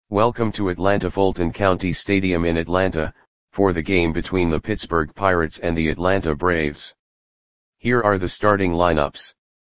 Welcome to Atlanta Fulton County Stadium in Atlanta, for the game between the Pittsburgh Pirates and the Atlanta Braves. Here are the starting lineups.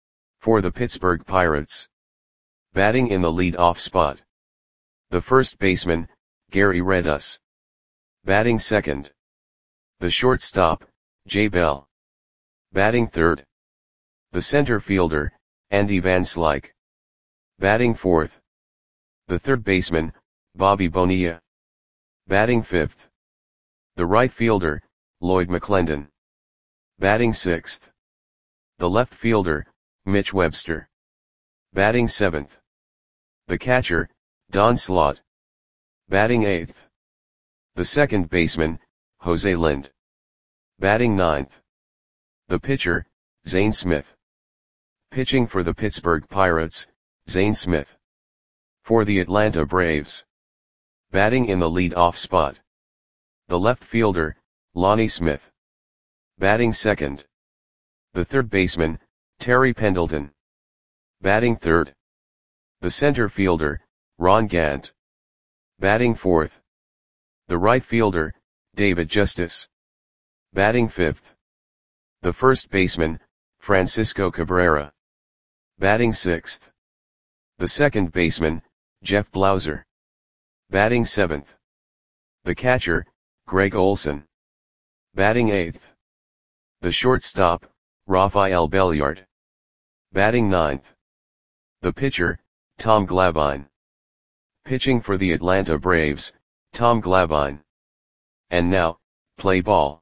For the Pittsburgh Pirates. Batting in the lead-off spot. The first baseman, Gary Redus. Batting second. The shortstop, Jay Bell. Batting third. The center fielder, Andy Van Slyke. Batting fourth. The third baseman, Bobby Bonilla. Batting fifth. The right fielder, Lloyd McClendon. Batting sixth. The left fielder, Mitch Webster. Batting seventh. The catcher, Don Slaught. Batting eighth. The second baseman, Jose Lind. Batting ninth. The pitcher, Zane Smith. Pitching for the Pittsburgh Pirates, Zane Smith. For the Atlanta Braves. Batting in the lead-off spot. The left fielder, Lonnie Smith. Batting second. The third baseman, Terry Pendleton. Batting third. The center fielder, Ron Gant. Batting fourth. The right fielder, David Justice. Batting fifth. The first baseman, Francisco Cabrera. Batting sixth. The second baseman, Jeff Blauser. Batting seventh. The catcher, Greg Olson. Batting eighth. The shortstop, Rafael Belliard. Batting ninth. The pitcher, Tom Glavine. Pitching for the Atlanta Braves, Tom Glavine. And now, play ball.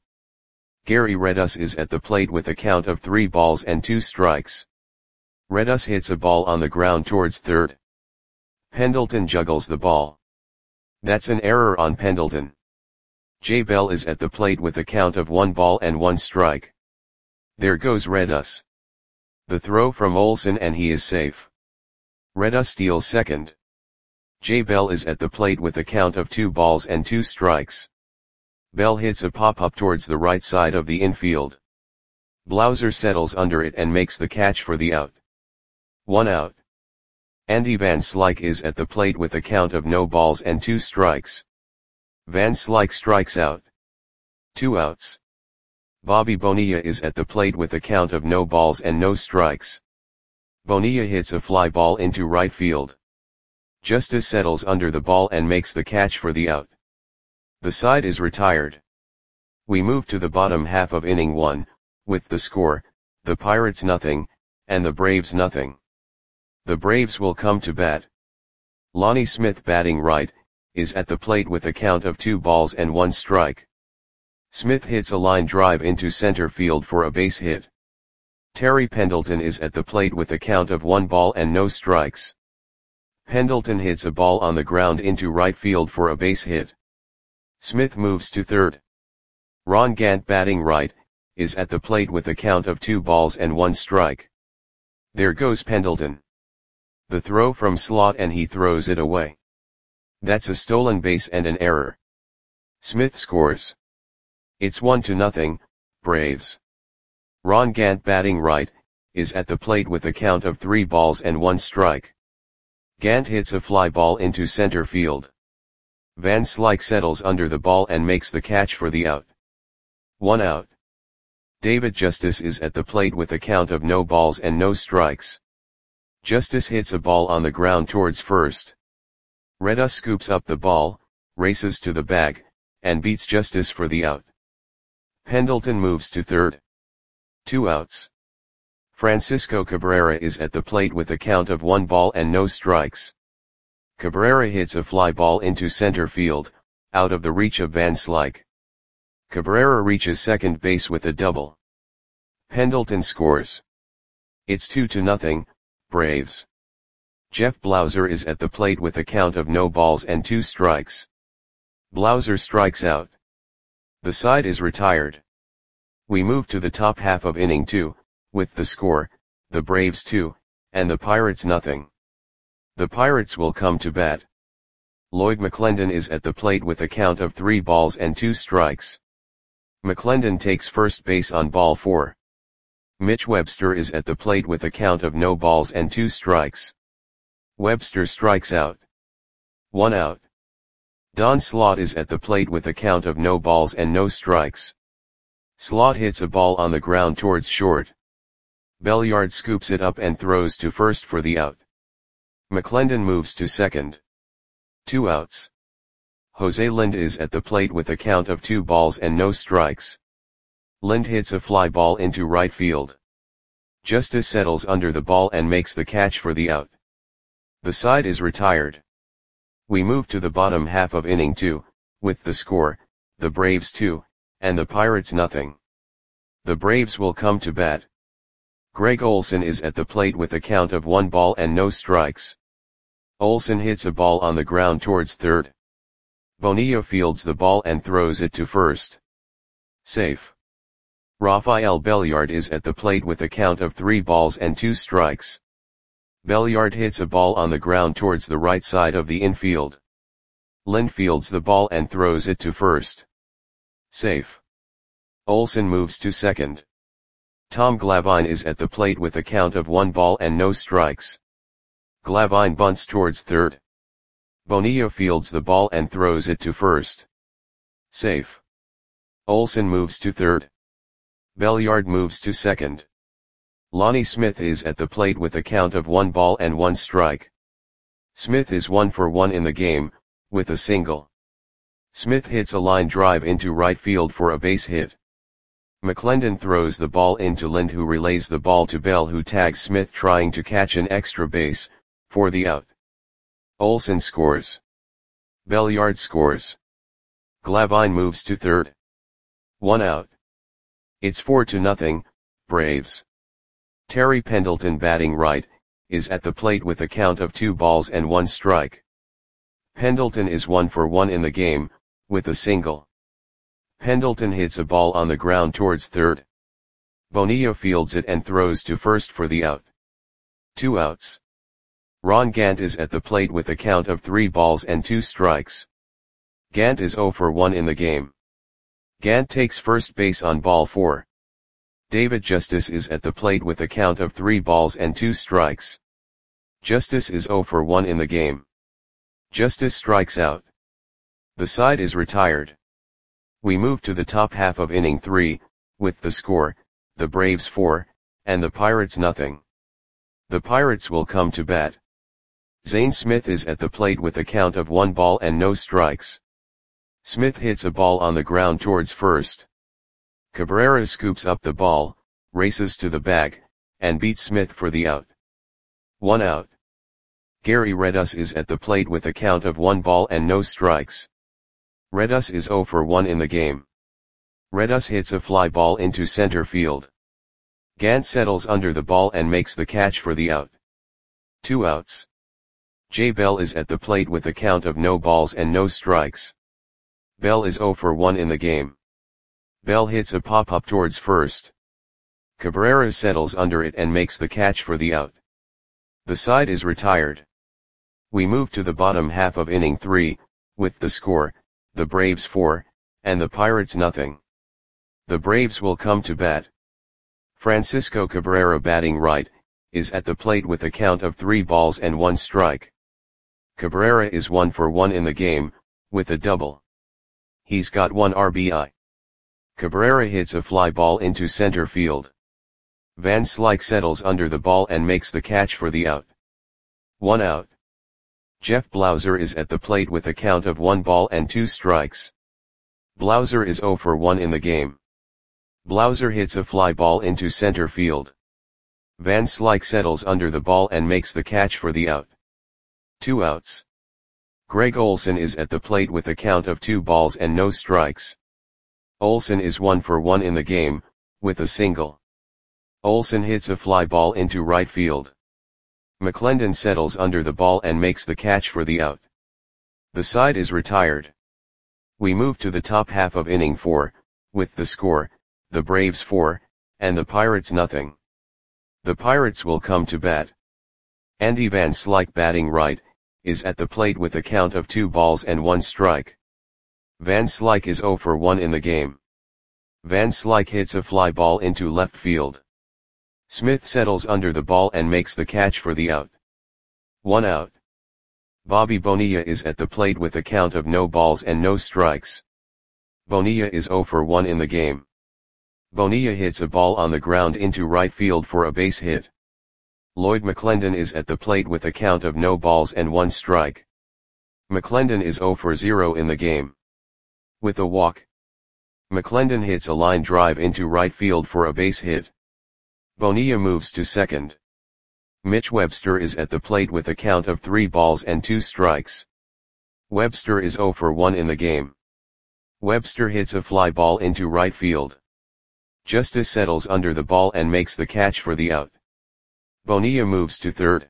Gary Redus is at the plate with a count of 3 balls and 2 strikes. Redus hits a ball on the ground towards third. Pendleton juggles the ball. That's an error on Pendleton. Jay Bell is at the plate with a count of 1 ball and 1 strike. There goes Redus. The throw from Olson and he is safe. Redus steals second. Jay Bell is at the plate with a count of 2 balls and 2 strikes. Bell hits a pop-up towards the right side of the infield. Blauser settles under it and makes the catch for the out. 1 out. Andy Van Slyke is at the plate with a count of no balls and 2 strikes. Van Slyke strikes out. 2 outs. Bobby Bonilla is at the plate with a count of no balls and no strikes. Bonilla hits a fly ball into right field. Justice settles under the ball and makes the catch for the out. The side is retired. We move to the bottom half of inning 1, with the score, the Pirates nothing, and the Braves nothing. The Braves will come to bat. Lonnie Smith batting right, is at the plate with a count of 2 balls and 1 strike. Smith hits a line drive into center field for a base hit. Terry Pendleton is at the plate with a count of 1 ball and no strikes. Pendleton hits a ball on the ground into right field for a base hit. Smith moves to third. Ron Gant batting right, is at the plate with a count of 2 balls and 1 strike. There goes Pendleton. The throw from Slaught and he throws it away. That's a stolen base and an error. Smith scores. It's 1-0, Braves. Ron Gant batting right, is at the plate with a count of 3 balls and 1 strike. Gant hits a fly ball into center field. Van Slyke settles under the ball and makes the catch for the out. 1 out. David Justice is at the plate with a count of no balls and no strikes. Justice hits a ball on the ground towards first. Redus scoops up the ball, races to the bag, and beats Justice for the out. Pendleton moves to third. 2 outs. Francisco Cabrera is at the plate with a count of 1 ball and no strikes. Cabrera hits a fly ball into center field, out of the reach of Van Slyke. Cabrera reaches second base with a double. Pendleton scores. It's 2-0, Braves. Jeff Blauser is at the plate with a count of no balls and 2 strikes. Blauser strikes out. The side is retired. We move to the top half of inning 2, with the score, the Braves 2, and the Pirates nothing. The Pirates will come to bat. Lloyd McClendon is at the plate with a count of 3 balls and 2 strikes. McClendon takes first base on ball 4. Mitch Webster is at the plate with a count of no balls and 2 strikes. Webster strikes out. 1 out. Don Slot is at the plate with a count of no balls and no strikes. Slot hits a ball on the ground towards short. Belliard scoops it up and throws to first for the out. McClendon moves to second. 2 outs. Jose Lind is at the plate with a count of 2 balls and no strikes. Lind hits a fly ball into right field. Justice settles under the ball and makes the catch for the out. The side is retired. We move to the bottom half of inning 2, with the score, the Braves 2, and the Pirates nothing. The Braves will come to bat. Greg Olson is at the plate with a count of 1 ball and no strikes. Olson hits a ball on the ground towards third. Bonilla fields the ball and throws it to first. Safe. Rafael Belliard is at the plate with a count of 3 balls and 2 strikes. Belliard hits a ball on the ground towards the right side of the infield. Lind fields the ball and throws it to first. Safe. Olson moves to second. Tom Glavine is at the plate with a count of 1 ball and no strikes. Glavine bunts towards third. Bonilla fields the ball and throws it to first. Safe. Olson moves to third. Belliard moves to second. Lonnie Smith is at the plate with a count of 1 ball and 1 strike. Smith is 1 for 1 in the game, with a single. Smith hits a line drive into right field for a base hit. McClendon throws the ball into Lind, who relays the ball to Bell, who tags Smith trying to catch an extra base, for the out. Olson scores. Belliard scores. Glavine moves to third. 1 out. It's 4-0, Braves. Terry Pendleton, batting right, is at the plate with a count of 2 balls and 1 strike. Pendleton is 1 for 1 in the game, with a single. Pendleton hits a ball on the ground towards third. Bonilla fields it and throws to first for the out. 2 outs. Ron Gant is at the plate with a count of 3 balls and 2 strikes. Gant is 0 for 1 in the game. Gant takes first base on ball 4. David Justice is at the plate with a count of 3 balls and 2 strikes. Justice is 0 for 1 in the game. Justice strikes out. The side is retired. We move to the top half of inning 3, with the score, the Braves 4, and the Pirates nothing. The Pirates will come to bat. Zane Smith is at the plate with a count of 1 ball and no strikes. Smith hits a ball on the ground towards first. Cabrera scoops up the ball, races to the bag, and beats Smith for the out. 1 out. Gary Redus is at the plate with a count of 1 ball and no strikes. Redus is 0 for 1 in the game. Redus hits a fly ball into center field. Gant settles under the ball and makes the catch for the out. 2 outs. Jay Bell is at the plate with a count of no balls and no strikes. Bell is 0 for 1 in the game. Bell hits a pop-up towards first. Cabrera settles under it and makes the catch for the out. The side is retired. We move to the bottom half of inning 3, with the score, the Braves 4, and the Pirates nothing. The Braves will come to bat. Francisco Cabrera, batting right, is at the plate with a count of 3 balls and 1 strike. Cabrera is 1 for 1 in the game, with a double. He's got 1 RBI. Cabrera hits a fly ball into center field. Van Slyke settles under the ball and makes the catch for the out. 1 out. Jeff Blauser is at the plate with a count of 1 ball and 2 strikes. Blauser is 0 for 1 in the game. Blauser hits a fly ball into center field. Van Slyke settles under the ball and makes the catch for the out. 2 outs. Greg Olson is at the plate with a count of 2 balls and no strikes. Olson is 1 for 1 in the game, with a single. Olson hits a fly ball into right field. McClendon settles under the ball and makes the catch for the out. The side is retired. We move to the top half of inning 4, with the score, the Braves 4, and the Pirates nothing. The Pirates will come to bat. Andy Van Slyke, batting right, is at the plate with a count of 2 balls and 1 strike. Van Slyke is 0 for 1 in the game. Van Slyke hits a fly ball into left field. Smith settles under the ball and makes the catch for the out. 1 out. Bobby Bonilla is at the plate with a count of no balls and no strikes. Bonilla is 0 for 1 in the game. Bonilla hits a ball on the ground into right field for a base hit. Lloyd McClendon is at the plate with a count of no balls and 1 strike. McClendon is 0 for 0 in the game. With a walk, McClendon hits a line drive into right field for a base hit. Bonilla moves to second. Mitch Webster is at the plate with a count of 3 balls and 2 strikes. Webster is 0 for 1 in the game. Webster hits a fly ball into right field. Justice settles under the ball and makes the catch for the out. Bonilla moves to third.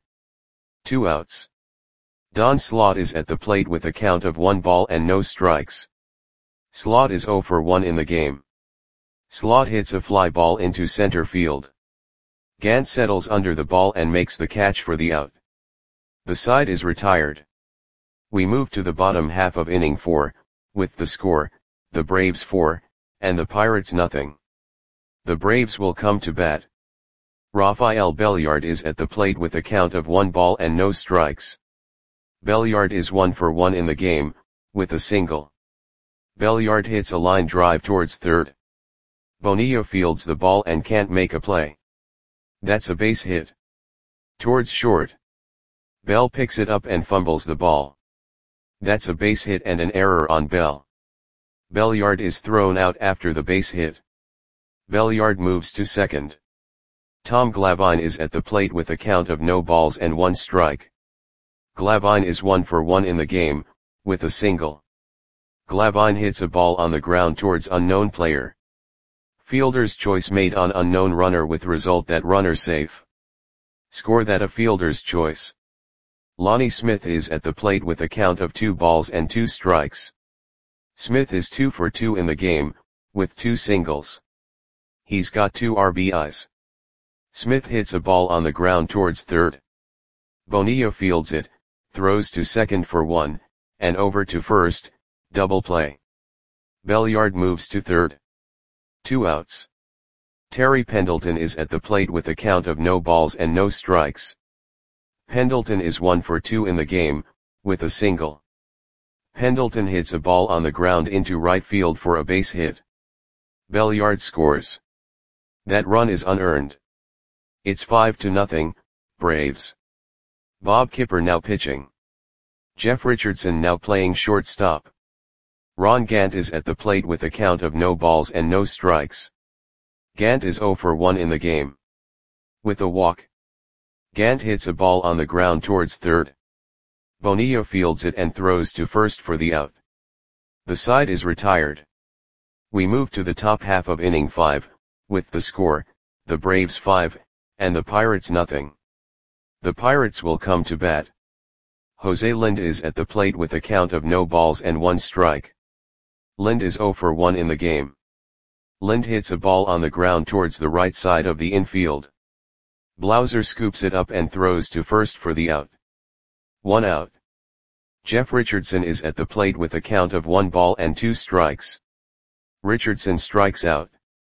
2 outs. Don Slaught is at the plate with a count of 1 ball and no strikes. Slaught is 0 for 1 in the game. Slaught hits a fly ball into center field. Gant settles under the ball and makes the catch for the out. The side is retired. We move to the bottom half of inning 4, with the score, the Braves 4, and the Pirates nothing. The Braves will come to bat. Rafael Belliard is at the plate with a count of 1 ball and no strikes. Belliard is 1 for 1 in the game, with a single. Belliard hits a line drive towards third. Bonilla fields the ball and can't make a play. That's a base hit. Towards short. Bell picks it up and fumbles the ball. That's a base hit and an error on Bell. Belliard is thrown out after the base hit. Belliard moves to second. Tom Glavine is at the plate with a count of no balls and 1 strike. Glavine is 1 for 1 in the game, with a single. Glavine hits a ball on the ground towards unknown player. Fielder's choice made on unknown runner with result that runner safe. Score that a fielder's choice. Lonnie Smith is at the plate with a count of 2 balls and 2 strikes. Smith is 2 for 2 in the game, with 2 singles. He's got 2 RBIs. Smith hits a ball on the ground towards third. Bonilla fields it, throws to second for 1, and over to first, double play. Belliard moves to third. 2 outs. Terry Pendleton is at the plate with a count of no balls and no strikes. Pendleton is 1 for 2 in the game, with a single. Pendleton hits a ball on the ground into right field for a base hit. Belliard scores. That run is unearned. It's 5-0, Braves. Bob Kipper now pitching. Jeff Richardson now playing shortstop. Ron Gant is at the plate with a count of no balls and no strikes. Gant is 0 for 1 in the game. With a walk, Gant hits a ball on the ground towards third. Bonilla fields it and throws to first for the out. The side is retired. We move to the top half of inning 5, with the score, the Braves 5, and the Pirates nothing. The Pirates will come to bat. Jose Lind is at the plate with a count of no balls and 1 strike. Lind is 0 for 1 in the game. Lind hits a ball on the ground towards the right side of the infield. Blauser scoops it up and throws to first for the out. 1 out. Jeff Richardson is at the plate with a count of 1 ball and 2 strikes. Richardson strikes out.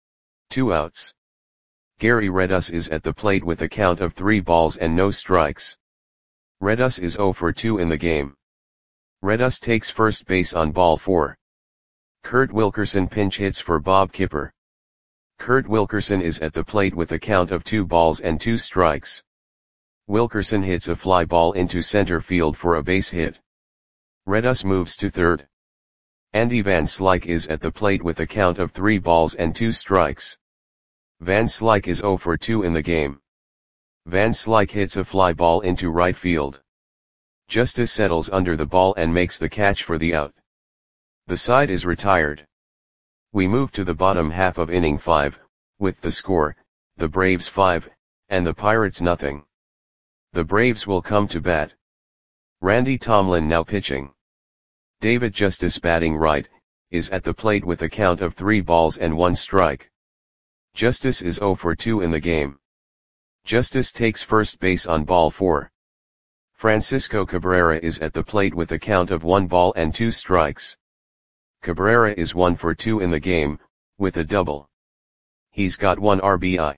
2 outs. Gary Redus is at the plate with a count of 3 balls and no strikes. Redus is 0 for 2 in the game. Redus takes first base on ball 4. Kurt Wilkerson pinch hits for Bob Kipper. Kurt Wilkerson is at the plate with a count of 2 balls and 2 strikes. Wilkerson hits a fly ball into center field for a base hit. Redus moves to third. Andy Van Slyke is at the plate with a count of 3 balls and 2 strikes. Van Slyke is 0 for 2 in the game. Van Slyke hits a fly ball into right field. Justice settles under the ball and makes the catch for the out. The side is retired. We move to the bottom half of inning 5, with the score, the Braves 5, and the Pirates nothing. The Braves will come to bat. Randy Tomlin now pitching. David Justice batting right, is at the plate with a count of 3 balls and 1 strike. Justice is 0 for 2 in the game. Justice takes first base on ball 4. Francisco Cabrera is at the plate with a count of 1 ball and 2 strikes. Cabrera is 1 for 2 in the game, with a double. He's got 1 RBI.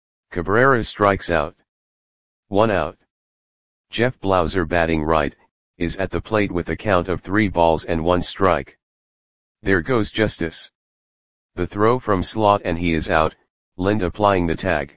Cabrera strikes out. 1 out. Jeff Blauser batting right, is at the plate with a count of 3 balls and 1 strike. There goes Justice. The throw from Slot and he is out, Lind applying the tag.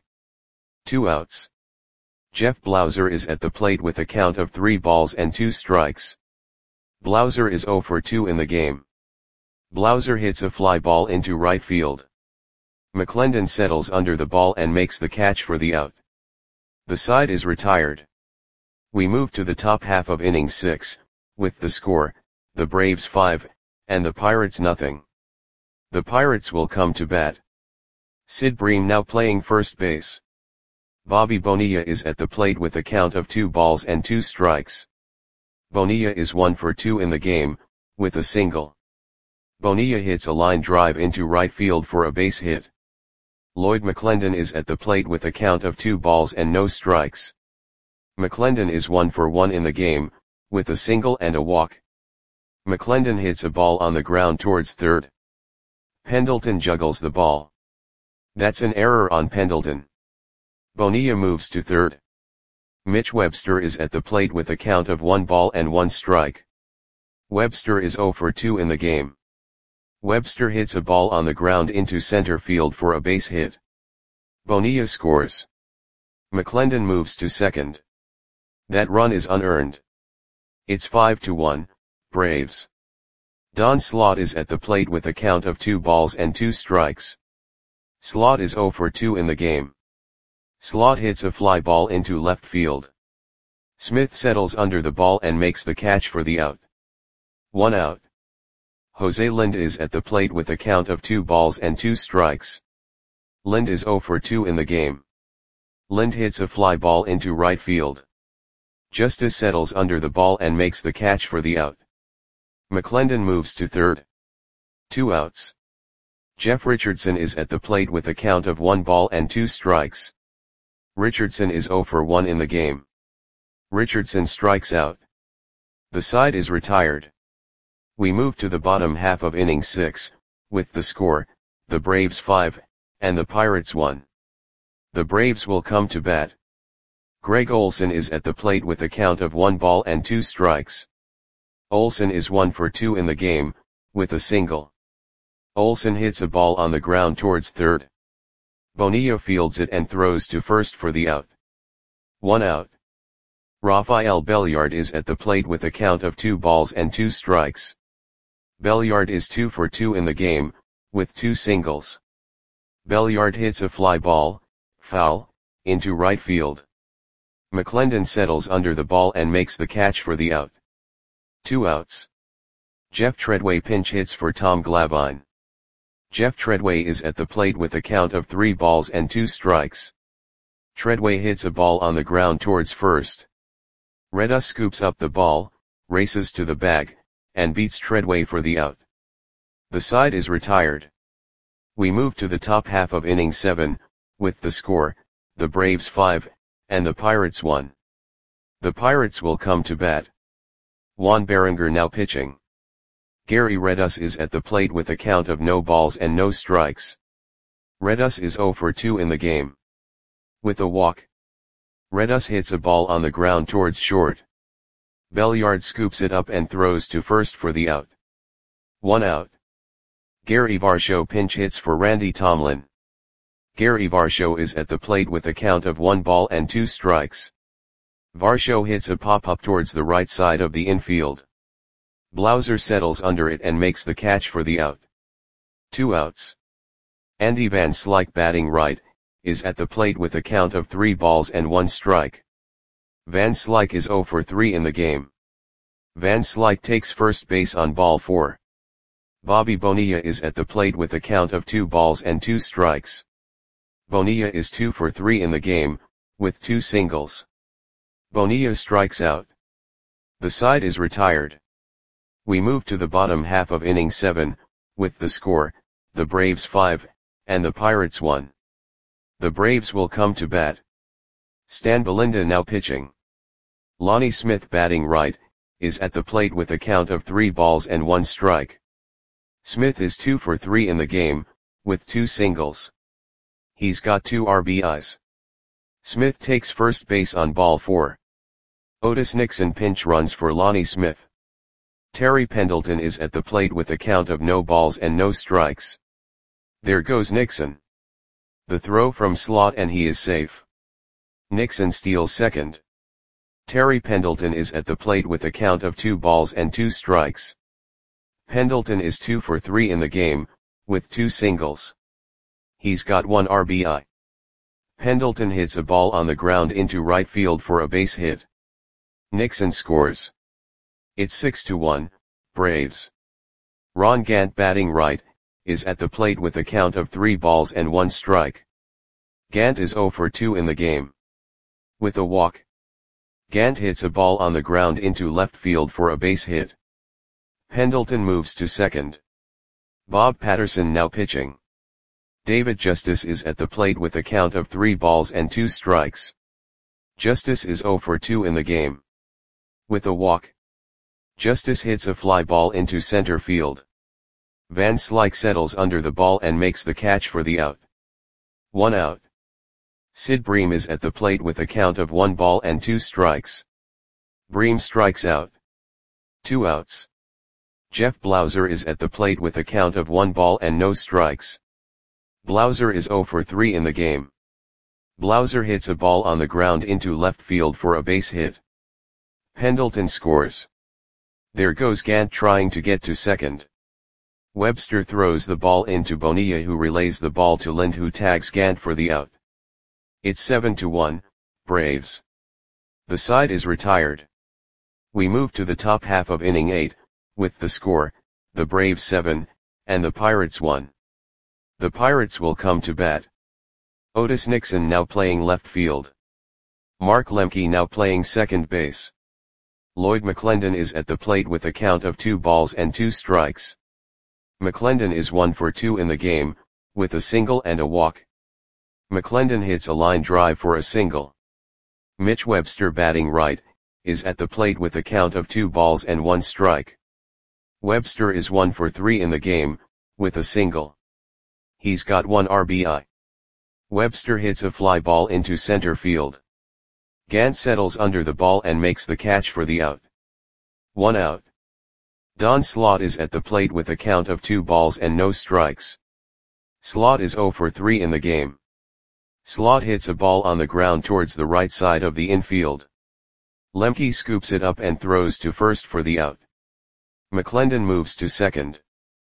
2 outs. Jeff Blauser is at the plate with a count of 3 balls and 2 strikes. Blauser is 0 for 2 in the game. Blauser hits a fly ball into right field. McClendon settles under the ball and makes the catch for the out. The side is retired. We move to the top half of inning 6, with the score, the Braves 5, and the Pirates nothing. The Pirates will come to bat. Sid Bream now playing first base. Bobby Bonilla is at the plate with a count of 2 balls and 2 strikes. Bonilla is 1 for 2 in the game, with a single. Bonilla hits a line drive into right field for a base hit. Lloyd McClendon is at the plate with a count of 2 balls and no strikes. McClendon is 1 for 1 in the game, with a single and a walk. McClendon hits a ball on the ground towards third. Pendleton juggles the ball. That's an error on Pendleton. Bonilla moves to third. Mitch Webster is at the plate with a count of 1 ball and 1 strike. Webster is 0 for 2 in the game. Webster hits a ball on the ground into center field for a base hit. Bonilla scores. McClendon moves to second. That run is unearned. It's 5-1, Braves. Don Slot is at the plate with a count of 2 balls and 2 strikes. Slot is 0 for 2 in the game. Slot hits a fly ball into left field. Smith settles under the ball and makes the catch for the out. 1 out. Jose Lind is at the plate with a count of 2 balls and 2 strikes. Lind is 0 for 2 in the game. Lind hits a fly ball into right field. Justice settles under the ball and makes the catch for the out. McClendon moves to third. 2 outs. Jeff Richardson is at the plate with a count of 1 ball and 2 strikes. Richardson is 0 for 1 in the game. Richardson strikes out. The side is retired. We move to the bottom half of inning 6, with the score, the Braves 5, and the Pirates 1. The Braves will come to bat. Greg Olson is at the plate with a count of 1 ball and 2 strikes. Olson is 1 for 2 in the game, with a single. Olson hits a ball on the ground towards third. Bonilla fields it and throws to first for the out. 1 out. Rafael Belliard is at the plate with a count of 2 balls and 2 strikes. Belliard is 2 for 2 in the game, with 2 singles. Belliard hits a fly ball, foul, into right field. McClendon settles under the ball and makes the catch for the out. 2 outs. Jeff Treadway pinch hits for Tom Glavine. Jeff Treadway is at the plate with a count of 3 balls and 2 strikes. Treadway hits a ball on the ground towards first. Reda scoops up the ball, races to the bag, and beats Treadway for the out. The side is retired. We move to the top half of inning 7, with the score, the Braves 5, and the Pirates 1. The Pirates will come to bat. Juan Berenger now pitching. Gary Redus is at the plate with a count of no balls and no strikes. Redus is 0 for 2 in the game. With a walk. Redus hits a ball on the ground towards short. Belliard scoops it up and throws to first for the out. 1 out. Gary Varsho pinch hits for Randy Tomlin. Gary Varsho is at the plate with a count of 1 ball and 2 strikes. Varsho hits a pop-up towards the right side of the infield. Blauser settles under it and makes the catch for the out. 2 outs. Andy Van Slyke batting right, is at the plate with a count of 3 balls and 1 strike. Van Slyke is 0 for 3 in the game. Van Slyke takes first base on ball 4. Bobby Bonilla is at the plate with a count of 2 balls and 2 strikes. Bonilla is 2 for 3 in the game, with 2 singles. Bonilla strikes out. The side is retired. We move to the bottom half of inning 7, with the score, the Braves 5, and the Pirates 1. The Braves will come to bat. Stan Belinda now pitching. Lonnie Smith batting right, is at the plate with a count of 3 balls and 1 strike. Smith is 2 for 3 in the game, with 2 singles. He's got 2 RBIs. Smith takes first base on ball 4. Otis Nixon pinch runs for Lonnie Smith. Terry Pendleton is at the plate with a count of no balls and no strikes. There goes Nixon. The throw from slot and he is safe. Nixon steals second. Terry Pendleton is at the plate with a count of 2 balls and 2 strikes. Pendleton is 2 for 3 in the game, with 2 singles. He's got 1 RBI. Pendleton hits a ball on the ground into right field for a base hit. Nixon scores. It's 6-1, Braves. Ron Gant, batting right, is at the plate with a count of 3 balls and 1 strike. Gant is 0 for 2 in the game. With a walk, Gant hits a ball on the ground into left field for a base hit. Pendleton moves to second. Bob Patterson now pitching. David Justice is at the plate with a count of 3 balls and 2 strikes. Justice is 0 for 2 in the game. With a walk, Justice hits a fly ball into center field. Van Slyke settles under the ball and makes the catch for the out. 1 out. Sid Bream is at the plate with a count of 1 ball and 2 strikes. Bream strikes out. 2 outs. Jeff Blauser is at the plate with a count of 1 ball and no strikes. Blauser is 0 for 3 in the game. Blauser hits a ball on the ground into left field for a base hit. Pendleton scores. There goes Gant trying to get to second. Webster throws the ball into Bonilla, who relays the ball to Lind, who tags Gant for the out. It's 7-1, Braves. The side is retired. We move to the top half of inning 8, with the score, the Braves 7, and the Pirates 1. The Pirates will come to bat. Otis Nixon now playing left field. Mark Lemke now playing second base. Lloyd McClendon is at the plate with a count of 2 balls and 2 strikes. McClendon is 1 for 2 in the game, with a single and a walk. McClendon hits a line drive for a single. Mitch Webster, batting right, is at the plate with a count of 2 balls and 1 strike. Webster is 1 for 3 in the game, with a single. He's got 1 RBI. Webster hits a fly ball into center field. Gant settles under the ball and makes the catch for the out. 1 out. Don Slaught is at the plate with a count of 2 balls and no strikes. Slaught is 0 for 3 in the game. Slaught hits a ball on the ground towards the right side of the infield. Lemke scoops it up and throws to first for the out. McClendon moves to second.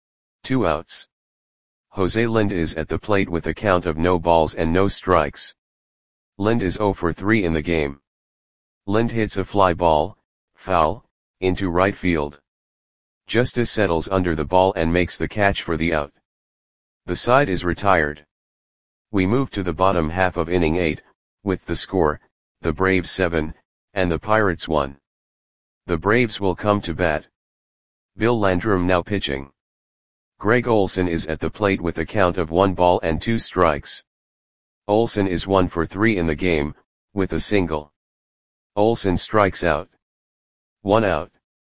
2 outs. Jose Lind is at the plate with a count of no balls and no strikes. Lind is 0 for 3 in the game. Lind hits a fly ball, foul, into right field. Justice settles under the ball and makes the catch for the out. The side is retired. We move to the bottom half of inning 8, with the score, the Braves 7, and the Pirates 1. The Braves will come to bat. Bill Landrum now pitching. Greg Olson is at the plate with a count of 1 ball and 2 strikes. Olson is 1 for 3 in the game, with a single. Olson strikes out. 1 out.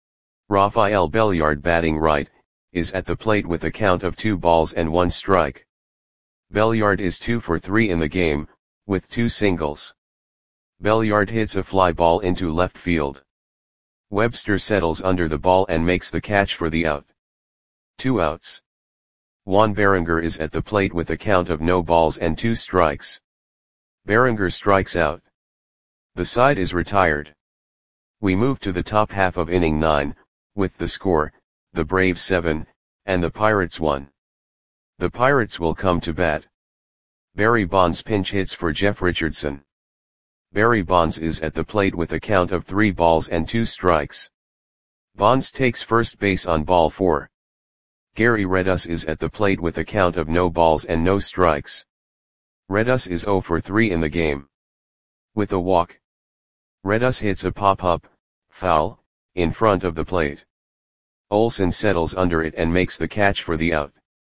Rafael Belliard, batting right, is at the plate with a count of 2 balls and 1 strike. Belliard is 2 for 3 in the game, with 2 singles. Belliard hits a fly ball into left field. Webster settles under the ball and makes the catch for the out. 2 outs. Juan Berenger is at the plate with a count of no balls and 2 strikes. Berenger strikes out. The side is retired. We move to the top half of inning 9, with the score, the Braves 7, and the Pirates 1. The Pirates will come to bat. Barry Bonds pinch hits for Jeff Richardson. Barry Bonds is at the plate with a count of 3 balls and 2 strikes. Bonds takes first base on ball 4. Gary Redus is at the plate with a count of no balls and no strikes. Redus is 0 for 3 in the game. With a walk, Redus hits a pop-up, foul, in front of the plate. Olson settles under it and makes the catch for the out.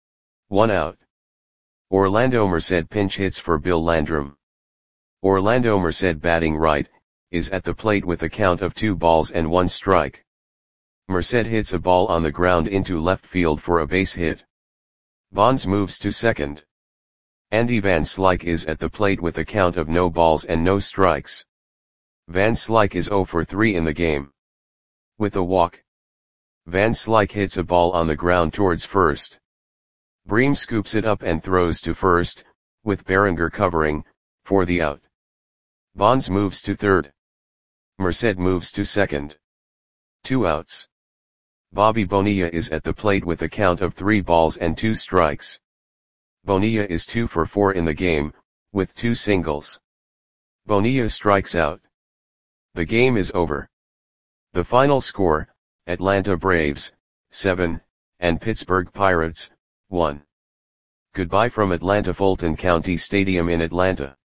1 out. Orlando Merced pinch hits for Bill Landrum. Orlando Merced, batting right, is at the plate with a count of 2 balls and 1 strike. Merced hits a ball on the ground into left field for a base hit. Bonds moves to second. Andy Van Slyke is at the plate with a count of no balls and no strikes. Van Slyke is 0 for 3 in the game. With a walk, Van Slyke hits a ball on the ground towards first. Bream scoops it up and throws to first, with Berenger covering, for the out. Bonds moves to third. Merced moves to second. 2 outs. Bobby Bonilla is at the plate with a count of 3 balls and 2 strikes. Bonilla is 2 for 4 in the game, with 2 singles. Bonilla strikes out. The game is over. The final score, Atlanta Braves, 7, and Pittsburgh Pirates, 1. Goodbye from Atlanta Fulton County Stadium in Atlanta.